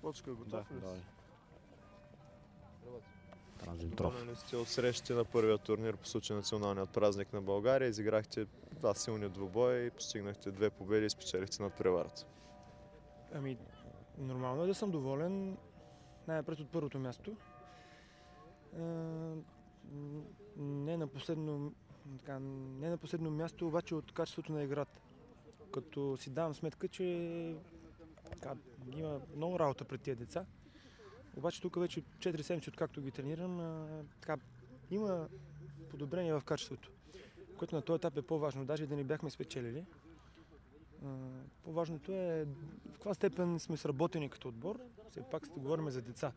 Почка, готов ли си? Транзитров. Доволни сте от срещите на първия турнир по случай националният празник на България. Изиграхте два силни двубоя и постигнахте 2 победи и спечелихте над преварата. Ами, нормално е да съм доволен най-напред от първото място. Не на последно място, обаче от качеството на играта. Като си давам сметка, че има много работа пред тия деца. Обаче тук вече 4 седмици, откакто ги тренирам, има подобрение в качеството, което на този етап е по-важно, даже да не бяхме спечелили. По-важното е в каква степен сме сработени като отбор, все пак ще говорим за деца.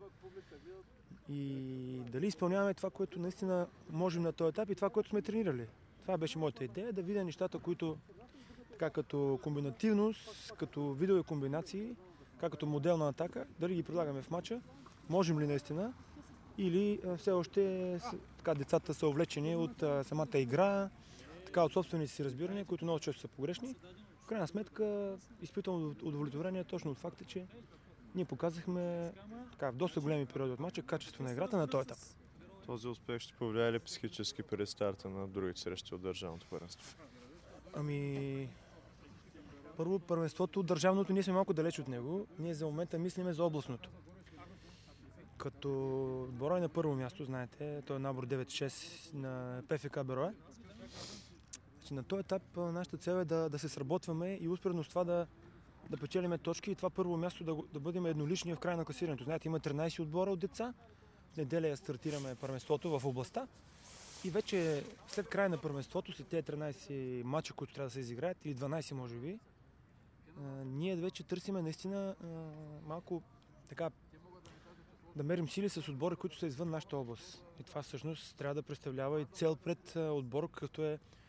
И дали изпълняваме това, което наистина можем на този етап и това, което сме тренирали. Това беше моята идея, да видя нещата, които така като комбинативност, като видове комбинации, като моделна атака, дали ги прилагаме в матча, можем ли наистина, или все още децата са увлечени от самата игра, от собствените си разбирания, които много често са погрешни. В крайна сметка изпитвам удовлетворение точно от факта, че ние показахме в доста големи периоди от матча качество на играта на този етап. Този успех ще повлияе ли психически преди старта на другите срещи от държавното първенство? Ами, първо първенството, държавното, ние сме малко далеч от него. Ние за момента мислиме за областното. Като Берое на първо място, знаете, той е набор 9-6 на ПФК Берое. На този етап нашата цел е да се сработваме и успоредно с това да печелиме точки и това първо място да бъдем еднолични в края на класирането. Знаете, има 13 отбора от деца. В неделя стартираме първенството в областта. И вече след края на първенството, след тези 13 мача, които трябва да се изиграят, или 12 може би, ние вече търсиме наистина малко така да мерим сили с отбори, които са извън нашата област. И това всъщност трябва да представлява и цел пред отбор, какъвто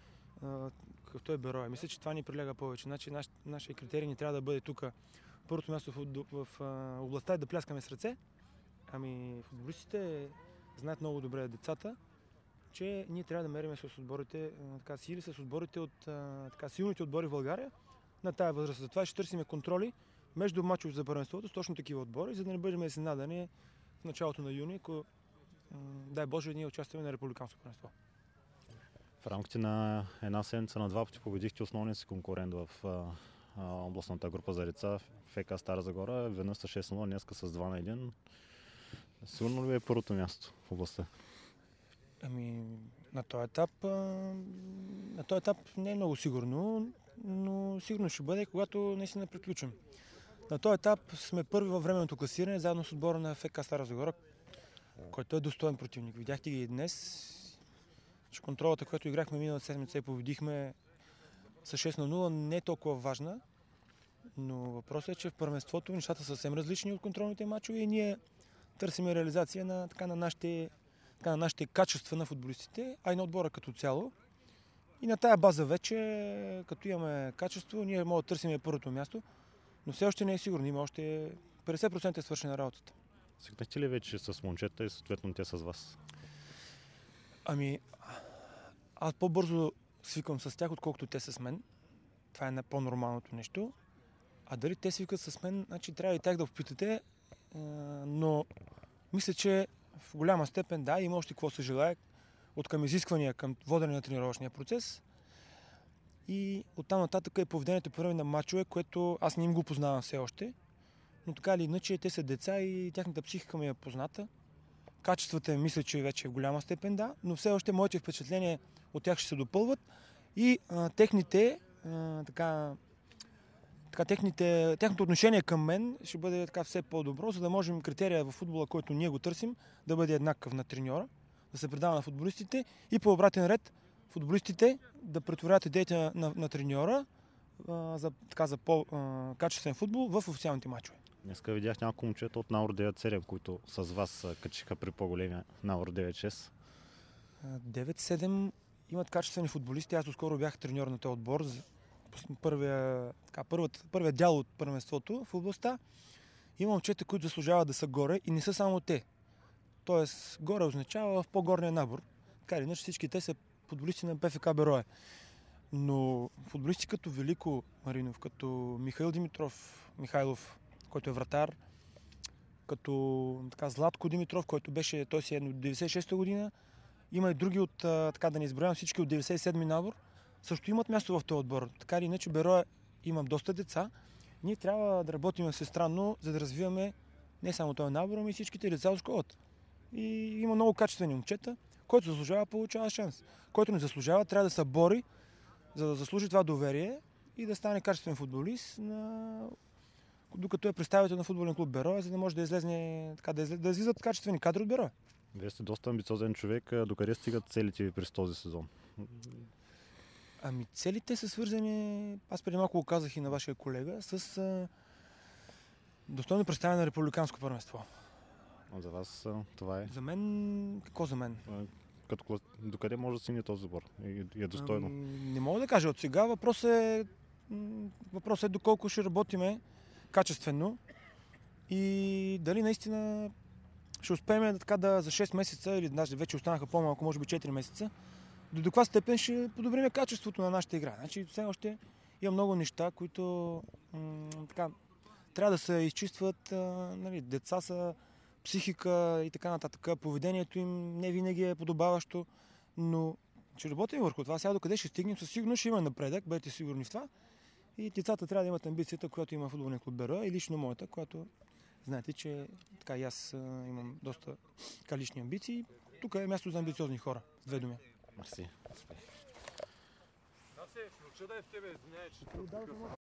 е Берое. Мисля, че това ни прилега повече. Значи нашия критерий ни трябва да бъде тук. Първото място в областта е да пляскаме с ръце. Ами футболистите знаят много добре децата, че ние трябва да мерим с отборите, сили с отборите от силните отбори в България на тая възраст. Затова ще търсим контроли между мачове за първенството с точно такива отбори, за да не бъдем изненадани в началото на юни, ако дай Боже ние участваме на републиканско първенство. В рамките на една седмица на два пъти победихте основния си конкурент в областната група за деца ФК Стара Загора. Веднъж с 6-0, днеска с 2-1. Сигурно ли е първото място в областта? Ами, на този етап не е много сигурно, но сигурно ще бъде, когато наистина приключим. На този етап сме първи във временното класиране, заедно с отбора на ФК Стара Загора, който е достоен противник. Видяхте ги и днес, че контролата, която играхме миналата седмица и победихме с 6-0, не е толкова важна, но въпросът е, че в първенството нещата са съвсем различни от контролните мачове и ние търсим реализация на нашите качества на футболистите, а и на отбора като цяло. И на тая база вече, като имаме качество, ние можем да търсим първото място, но все още не е сигурно. Има още 50% е свършена работата. Свикнахте ли вече с момчета и съответно те с вас? Ами, аз по-бързо свиквам с тях, отколкото те с мен. Това е по-нормалното нещо. А дали те свикат с мен, значи трябва и тях да попитате, но мисля, че в голяма степен да, има още какво се желае от към изисквания към водене на тренировъчния процес. И оттам нататък е поведението по време на мачове, което аз не им го познавам все още. Но така или иначе, те са деца и тяхната психика ми е позната. Качествата мисля, че вече в голяма степен да, но все още моите впечатления от тях ще се допълват и тяхното отношение към мен ще бъде все по-добро, за да можем критерия в футбола, който ние го търсим, да бъде еднакъв на треньора, да се предава на футболистите и по обратен ред футболистите да претворят идеите на треньора за по-качествен футбол в официалните мачове. Днеска видях няколко момчета от Наур 9-7, които с вас качиха при по-големия Наур 9-6. 9-7 имат качествени футболисти. Аз доскоро бях треньор на този отбор. Първият дял от първенството в областта. Има момчета, които заслужават да са горе и не са само те. Тоест, горе означава в по-горния набор. Така или иначе всички те са футболисти на ПФК Берое. Но футболисти като Велико Маринов, като Михаил Димитров Михайлов, който е вратар, като така, Златко Димитров, който беше, той си е от 96-та година. Има и други от, така да не изброявам, всички от 97-ми набор. Също имат място в този отбор. Така или иначе, Берое имам доста деца. Ние трябва да работим всестранно, за да развиваме не само този набор, ами и всичките деца от школата. И има много качествени момчета. Който заслужава, получава шанс. Който не заслужава, трябва да се бори, за да заслужи това доверие и да стане качествен футболист, докато е представител на футболен клуб Берое, за да може да излезне, така, да излизат качествени кадри от Берое. Вие сте доста амбициозен човек. Докъде стигат целите ви през този сезон? Ами целите са свързани, аз преди малко го казах и на вашия колега, с достойно представяне на републиканско първенство. За вас това е? За мен, какво за мен? Докъде може да стигне този отбор? И е достойно? Не мога да кажа от сега. Въпросът е доколко ще работиме качествено и дали наистина ще успеем така да за 6 месеца или даже вече останаха по-малко, може би 4 месеца, до каква степен ще подобриме качеството на нашата игра. Значи все още има много неща, които така, трябва да се изчистват. Нали, деца са, психика и така нататък. Поведението им не винаги е подобаващо, но ще работим върху това. Сега докъде ще стигнем, със сигурност ще има напредък, бъдете сигурни в това. И децата трябва да имат амбицията, която има футболен клуб Берое и лично моята, която знаете, че така и аз имам доста така лични амбиции. Тук е място за амбициозни хора, с две думи. Мерси. Да се включа да е в тебе, извиняй, че